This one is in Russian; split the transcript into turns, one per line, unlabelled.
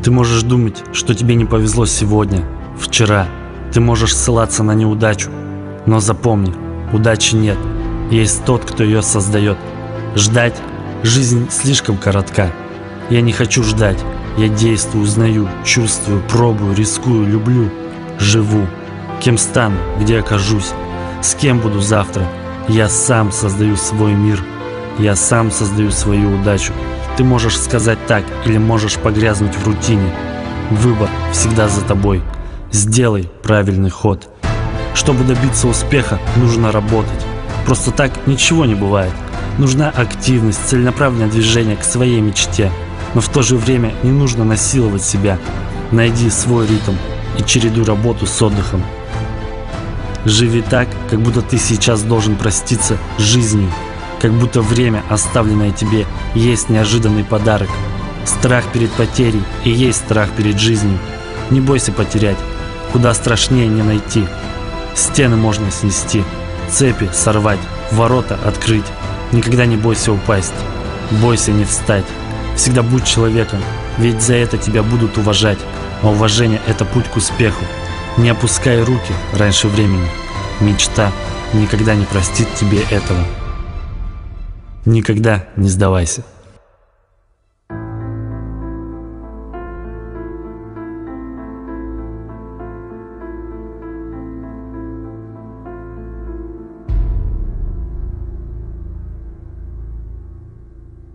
Ты можешь думать, что тебе не повезло сегодня, вчера. Ты можешь ссылаться на неудачу. Но запомни, удачи нет. Есть тот, кто ее создает. Ждать. Жизнь слишком коротка. Я не хочу ждать. Я действую, узнаю, чувствую, пробую, рискую, люблю. Живу. Кем стану, где окажусь, с кем буду завтра. Я сам создаю свой мир. Я сам создаю свою удачу. Ты можешь сказать так или можешь погрязнуть в рутине. Выбор всегда за тобой. Сделай правильный ход. Чтобы добиться успеха, нужно работать. Просто так ничего не бывает. Нужна активность, целенаправленное движение к своей мечте. Но в то же время не нужно насиловать себя. Найди свой ритм и чередуй работу с отдыхом. Живи так, как будто ты сейчас должен проститься с жизнью. Как будто время, оставленное тебе, есть неожиданный подарок. Страх перед потерей и есть страх перед жизнью. Не бойся потерять. Куда страшнее не найти. Стены можно снести, цепи сорвать, ворота открыть. Никогда не бойся упасть. Бойся не встать. Всегда будь человеком, ведь за это тебя будут уважать. А уважение – это путь к успеху. Не опускай руки раньше времени. Мечта никогда не простит тебе этого. Никогда не сдавайся.